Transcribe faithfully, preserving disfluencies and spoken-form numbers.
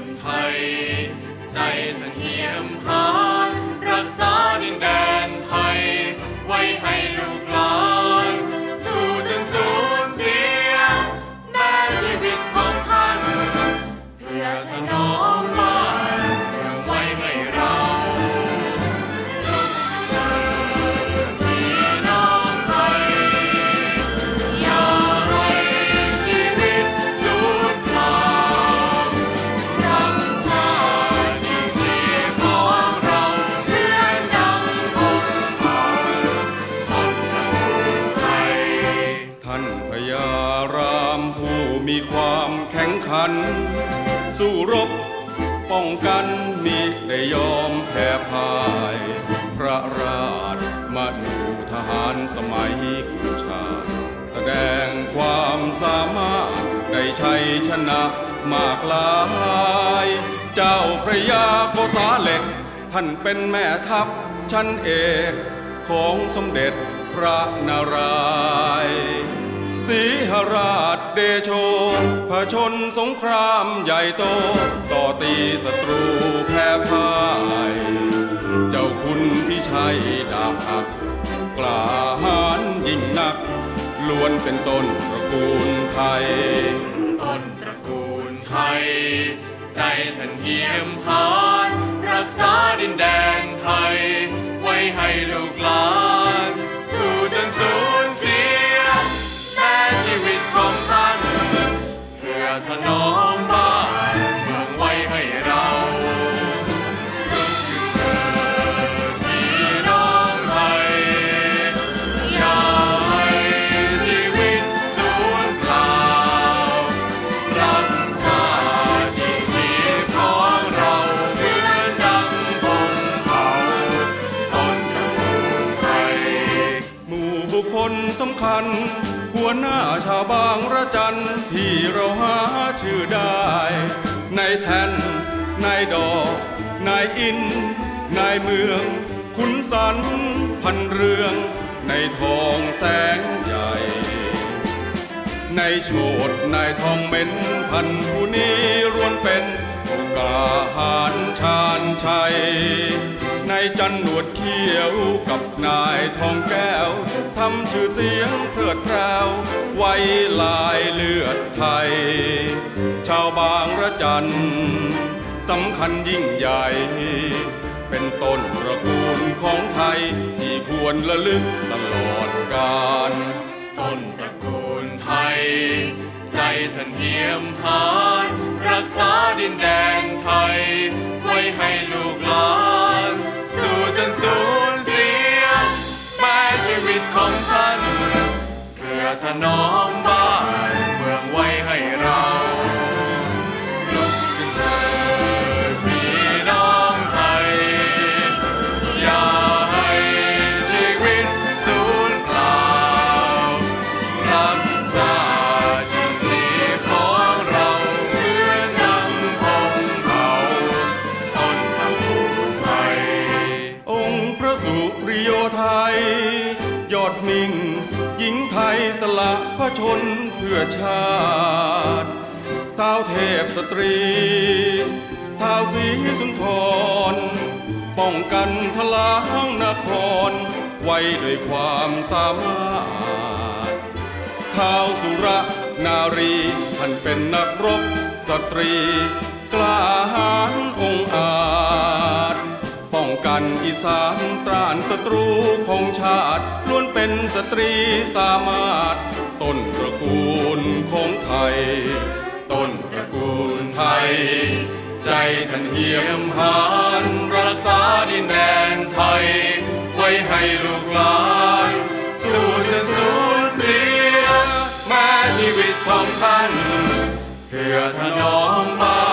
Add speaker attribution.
Speaker 1: ไทยใจท่านเหี้ยมหาญรักษาดินแดนไทยไว้ให้ลูกหลานสู้จนสูญเสียแม้ชีวิตของท่านเพื่อถนอมบ้านเมืองไว้ให้เราเกิดพี่น้องไทยอย่าให้ชีวิตสูญเปล่ารักชาติยิ่งชีพของเราเหมือนดังธงเผ่าต้นตระกูลไทย
Speaker 2: ท่านพญารามผู้มีความแข็งขันสู้รบป้องกันมิได้ยอมแพ้พ่ายพระราชมนูทหารสมัยกุชาติแสดงความสามารถได้ชัยชนะมากลายเจ้าพระยาโกษาเหล็กท่านเป็นแม่ทัพชั้นเอกของสมเด็จพระนารายณ์ศรีหราชเดโชผชนสงครามใหญ่โตต่อตีศัตรูแพ้พ่ายเจ้าคุณพิชัยดาบหักกล้าหาญยิ่งนักล้วนเป็นต้นตระกูลไทย
Speaker 1: ต้นตระกูลไทยใจท่านเหี้ยมหาญรักษาดินแดนไทยไว้ให้ลูกหลานสู้จนสูญเสียแม้ชีวิตของท่านเพื่อถนอมบ้านเมืองไว้ให้เราลุกขึ้นเถิดพี่น้องไทยอย่าให้ชีวิตสูญเปล่ารักชาติยิ่งชีพของเราเหมือนดังธงเผ่าต้นตระกูลไทย
Speaker 2: หมู่บุคคลสำคัญหัวหน้าชาวบางระจันที่เราหาชื่อได้นายแทนนายดอกนายอินนายเมืองขุนสันพันเรืองนายทองแสงใหญ่นายโฉดนายทองเม้นพันผู้นี้ล้วนเป็นผู้กล้าหาญชาญชัยนายจันหนวดเขี้ยวกับนายทองแก้วทำชื่อเสียงเพลิดเพลวไว้ลายเลือดไทยชาวบางระจันสำคัญยิ่งใหญ่เป็นต้นตระกูลของไทยที่ควรระลึกตลอดกาล
Speaker 1: ต้นตระกูลไทยใจท่านเหี้ยมหาญรักษาดินแดนไทยไว้ให้ลูกหลานสู้จนสูญเสียแม้ชีวิตของท่านเพื่อถนอมบ้านเมืองไว้ให้เราลุกขึ้นเถิดพี่น้องไทยอย่าให้ชีวิตสูญเปล่ารักชาติยิ่งชีพของเราเหมือนดังธงเผ่าต้นตระกูลไทย
Speaker 2: องค์พระสุริโยไทยยอดมิ่งหญิงไทยสละพระชนเพื่อชาติท้าวเทพสตรีท้าวศรีสุนทรป้องกันทลางนครไว้ด้วยความสามารถท้าวสุรนารีท่านเป็นนักรบสตรีกล้าหาญองอาจป้องกันอีสานตรานศัตรูของชาติล้วนเป็นสตรีสามารถต้นตระกูลของไทยต้นตระกูลไทยใจท่านเหี้ยมหาญรักษาดินแดนไทยไว้ให้ลูกหลานสู้จนสูญเสียแม้ชีวิตของท่านเพื่อถนอมบ้าน